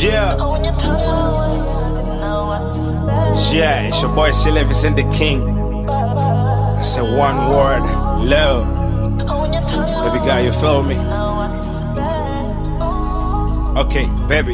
Yeah. Yeah, it's your boy C-Levis and the King. I said one word, love. Baby girl, you feel me? Okay, baby.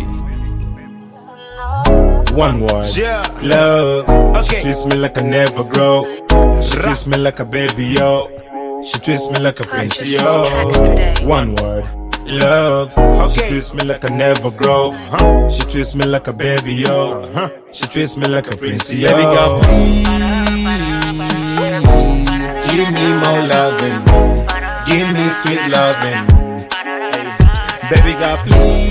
One word, yeah, love. Okay. She treats me like I never grow. She treats me like a baby, yo. She treats me like a prince, yo. One word, love. Okay. She treats me like I never grow. She treats me like a baby, yo. She treats me like a prince, yo. Baby girl, please give me more loving. Give me sweet loving. Baby girl, please,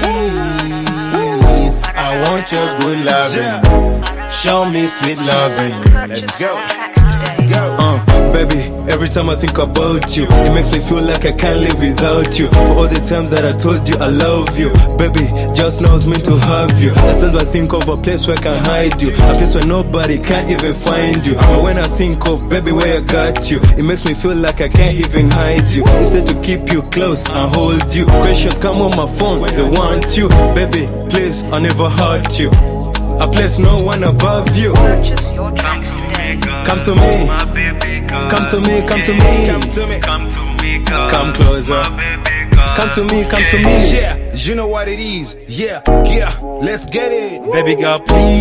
I want your good loving. Show me sweet loving. Let's go. Baby, every time I think about you, it makes me feel like I can't live without you. For all the times that I told you I love you, baby, just know it's meant to have you. At times I think of a place where I can hide you, a place where nobody can even find you. But when I think of, baby, where I got you, it makes me feel like I can't even hide you. Instead to keep you close and hold you. Questions come on my phone, they want you. Baby, please, I'll never hurt you. I place no one above you. Purchase your tracks today. Come to me. Come to me, come to me. Come closer. Come to me, come to me. Yeah, you know what it is. Yeah, let's get it. Baby girl,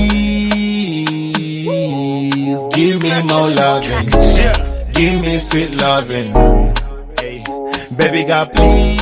please give me more loving. Give me sweet loving. Baby girl, please,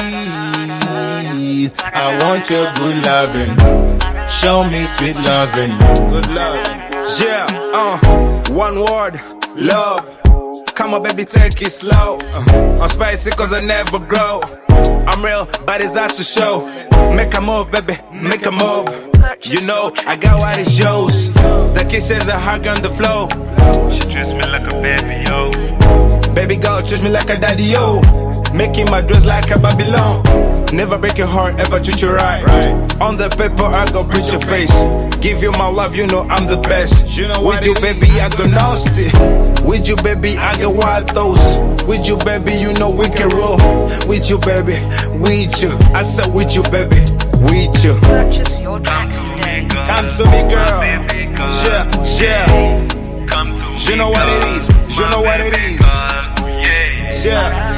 I want your good loving. Show me sweet loving. Good love. Yeah, one word, love. Come on, baby, take it slow. I'm spicy cause I never grow. I'm real, but it's out to show. Make a move, baby, make a move. You know, I got what it shows. The kisses are hug on the floor. She treats me like a baby, yo. Baby girl, treats me like a daddy, yo. Making my dress like a Babylon. Never break your heart, ever treat you right. On the paper, I go preach your face. Give you my love, you know I'm the best. With you, baby, I go nasty. With you, baby, I get wild thoughts. With you, baby, you know we can roll. With you, baby, with you. I said with you, baby, with you. Purchase your tracks today. Come to me, girl. Yeah. You know what it is. You know what it is. Yeah.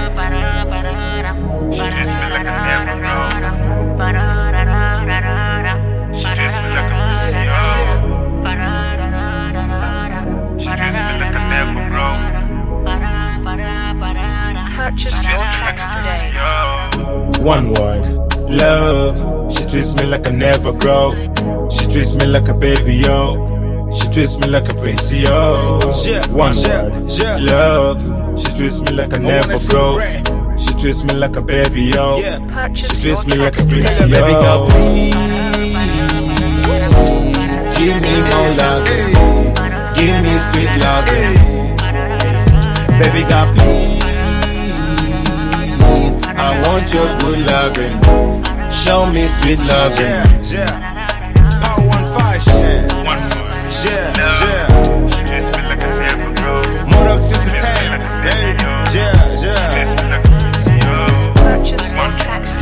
Purchase your tracks today. One word, love. She treats me like I never grow. She treats me like a baby, yo. She treats me like a prince, yo. One word, love. She treats me like I never grow. She treats me like a baby, yo. She treats me like a prince, yo. Baby girl, please give me more loving. Give me sweet loving. Baby girl, please, I want your good loving. Show me sweet loving. Power 1-5 shit. Modox Entertainment. Purchase your tracks